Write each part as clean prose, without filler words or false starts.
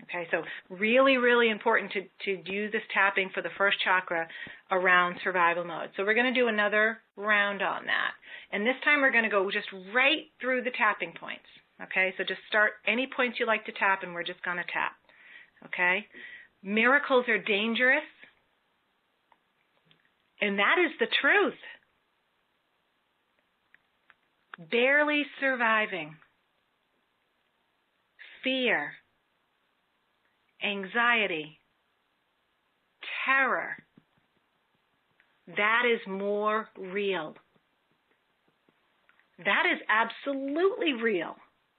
Okay, so really, really important to do this tapping for the first chakra around survival mode. So we're going to do another round on that. And this time we're going to go just right through the tapping points. Okay, so just start any points you like to tap, and we're just going to tap. Okay, miracles are dangerous, and that is the truth. Barely surviving, fear, anxiety, terror, that is more real. That is absolutely real.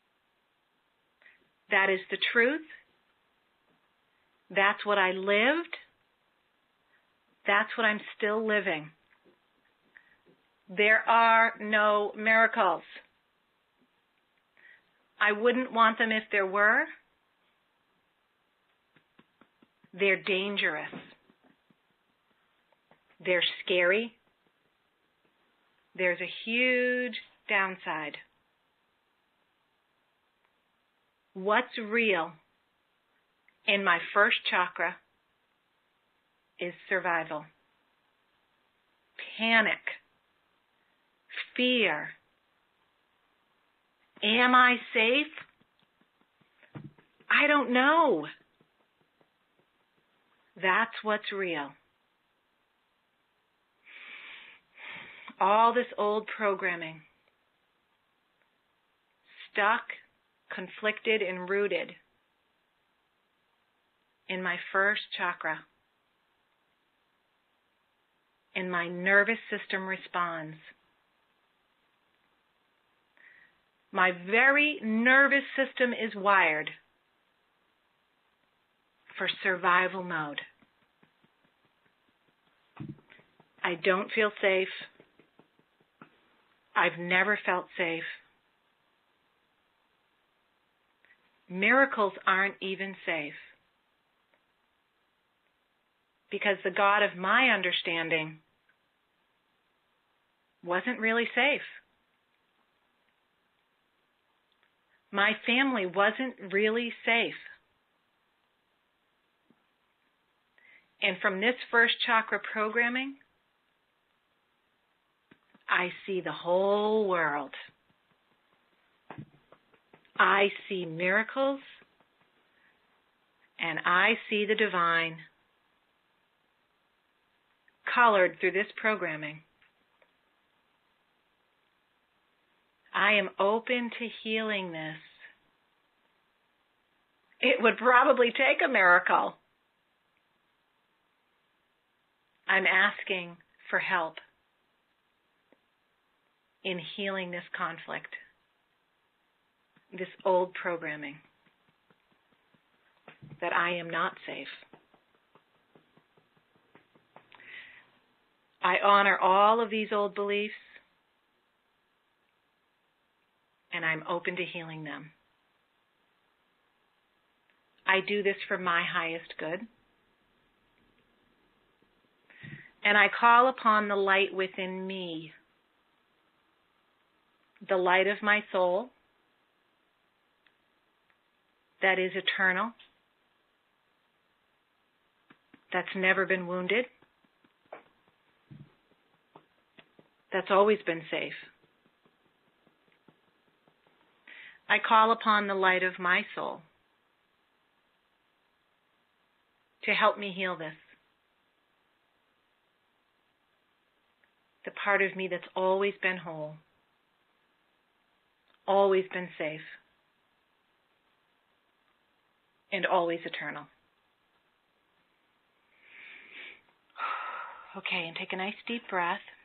That is the truth. That's what I lived. That's what I'm still living. There are no miracles. I wouldn't want them if there were. They're dangerous. They're scary. There's a huge downside. What's real in my first chakra is survival. Panic. Fear. Am I safe? I don't know. That's what's real. All this old programming, stuck, conflicted, and rooted in my first chakra. And my nervous system responds. My very nervous system is wired for survival mode. I don't feel safe. I've never felt safe. Miracles aren't even safe. Because the God of my understanding wasn't really safe. My family wasn't really safe. And from this first chakra programming, I see the whole world. I see miracles, and I see the divine colored through this programming. I am open to healing this. It would probably take a miracle. I'm asking for help in healing this conflict, this old programming, that I am not safe. I honor all of these old beliefs, and I'm open to healing them. I do this for my highest good. And I call upon the light within me, the light of my soul that is eternal, that's never been wounded, that's always been safe. I call upon the light of my soul to help me heal this. The part of me that's always been whole, always been safe, and always eternal. Okay, and take a nice deep breath.